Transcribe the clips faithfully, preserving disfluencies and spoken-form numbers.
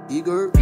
Igor.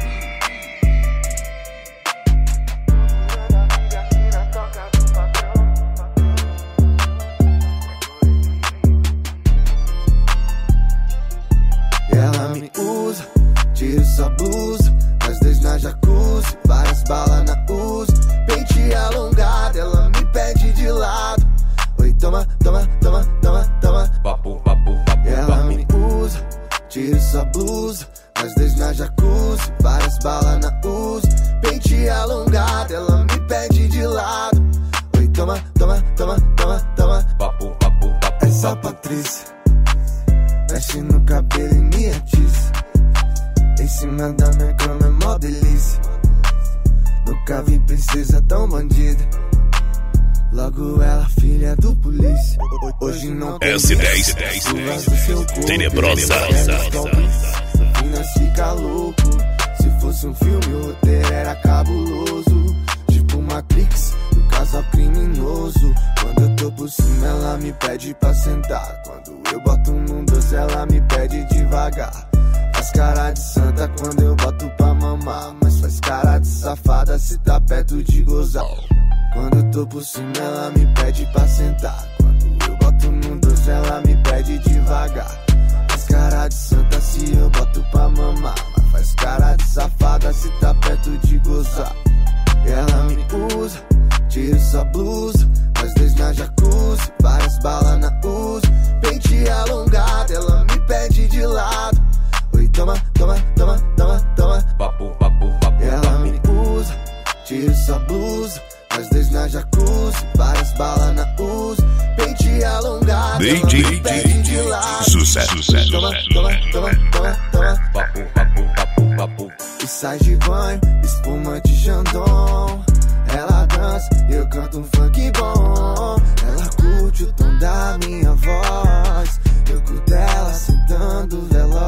Ela me usa, tira sua blusa, nós dois na jacuzzi, várias balas na Uzi, pente alongado, ela me pede de lado. Oi, toma, toma, toma, toma, toma. Papo, papo, papo, ela papo. me usa, tira sua blusa, nós dois na jacuzzi, várias balas na Uzi, pente alongado, ela me pede de lado. Oi, toma, toma, toma, toma, toma. Papo, papo, papo. Essa Patrícia mexe no cabelo e me atiça. Em cima da minha cama é mó delícia. Nunca vi princesa tão bandida. Logo ela, filha do polícia. Hoje não tem S dez, dez, Tenebrosa. Minas fica louco. Se fosse um filme, o roteiro era cabuloso. Tipo Matrix, do casal criminoso. Quando eu tô por cima, ela me pede pra sentar. Quando eu boto num doce, ela me pede devagar. Faz cara de santa quando eu boto pra mamar, mas faz cara de safada se tá perto de gozar. Quando eu tô por cima, ela me pede pra sentar. Quando eu boto num doce, ela me pede devagar. Faz cara de santa se eu boto pra mamar, mas faz cara de safada se tá perto de gozar. Ela me usa, tira sua blusa, nós dois na jacuzzi, várias balas na Uzi, pente alongado, ela me pede de lado. Oi, toma, toma, toma, toma, toma. Papo, papo, papo. Ela me usa, tira sua blusa, nós dois na jacuzzi, várias balas na Uzi, pente alongado, D ela J, me pede de lado. Sucesso, sucesso. Toma, toma, toma, toma, toma. Papo, papo, papo, papo. E sai de banho, espuma de Xandão. Ela dança e eu canto um funk bom. Ela curte o tom da minha voz. Eu curto ela sentando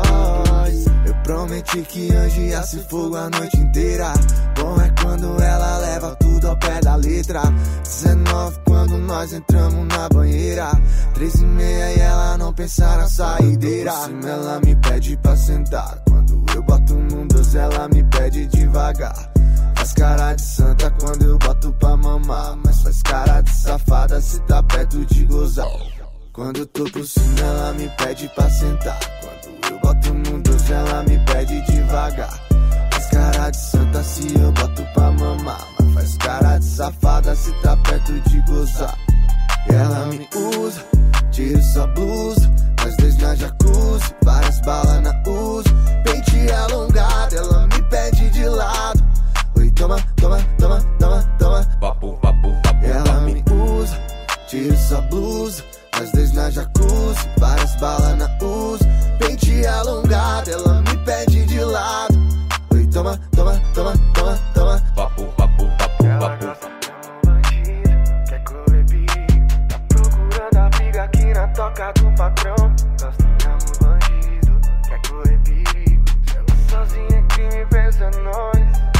veloz. Eu prometi que anjo ia se fogo a noite inteira. Bom é quando ela leva tudo ao pé da letra. Dezenove quando nós entramos na banheira. Três e meia e ela não pensa na saideira. Por cima ela me pede pra sentar. Quando eu boto num doce ela me pede devagar. Faz cara de santa quando eu boto pra mamar, mas faz cara de safada se tá perto de gozar. Quando eu tô por cima ela me pede pra sentar. Quando eu boto num doce ela me pede devagar. Faz cara de santa se eu boto pra mamar, mas faz cara de safada se tá perto de gozar. Ela me usa, tira sua blusa, nós dois na jacuzzi, várias balas na Uzi, pente alongado, ela me pede de lado. Oi, toma, toma, toma, toma, toma. Papo, papo, papo. Ela me usa, tira sua blusa, nós dois na jacuzzi, várias balas na Uzi, pente alongado, ela me pede de lado. Oi, toma, toma, toma, toma, toma. Papo, papo, papo, papo. Quer correr perigo, tá procurando a briga aqui na toca do patrão. Nós temos bandido, quer correr perigo. Se ela sozinha é crime, pensa nós.